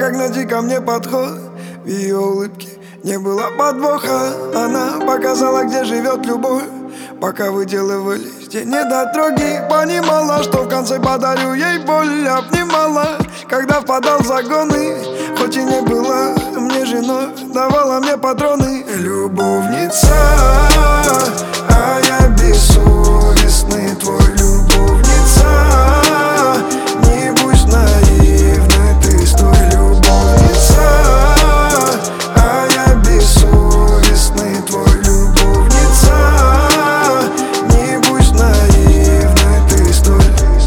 как найти ко мне подход. В ее улыбке не было подвоха. Она показала, где живет любовь. Пока выделывались те недотроги, понимала, что в конце подарю ей боль. Обнимала, когда впадал в загоны. Хоть и не была мне женой, давала мне патроны. Любовница, а я бессовестный твой любовница. Не будь наивной, ты стой, любовница. А я бессовестный твой любовница. Не будь наивной, ты стой.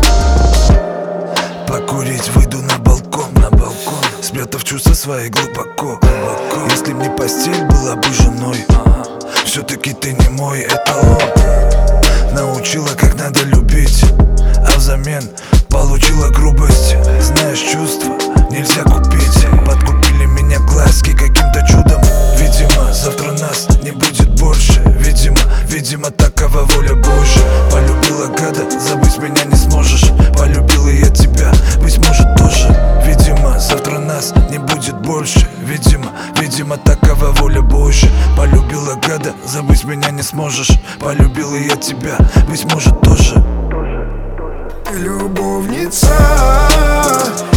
Покурить выйду на балкон, спрятав чувства свои глубоко. Если б не постель была бы женой, все-таки ты не мой эталон. Научила, как надо любить, а взамен получила грубость. Знаешь, чувства нельзя купить. Подкупили меня глазки каким-то чудом. Видимо, завтра нас не будет больше. Видимо, такова воля Божья. Полюбила гада, забыть меня не сможешь. Полюбила я тебя, быть может тоже. Видимо, завтра нас не будет больше. Видимо, такова воля Божья. Полюбила гада, забыть меня не сможешь. Полюбила я тебя, быть может тоже. Любовница,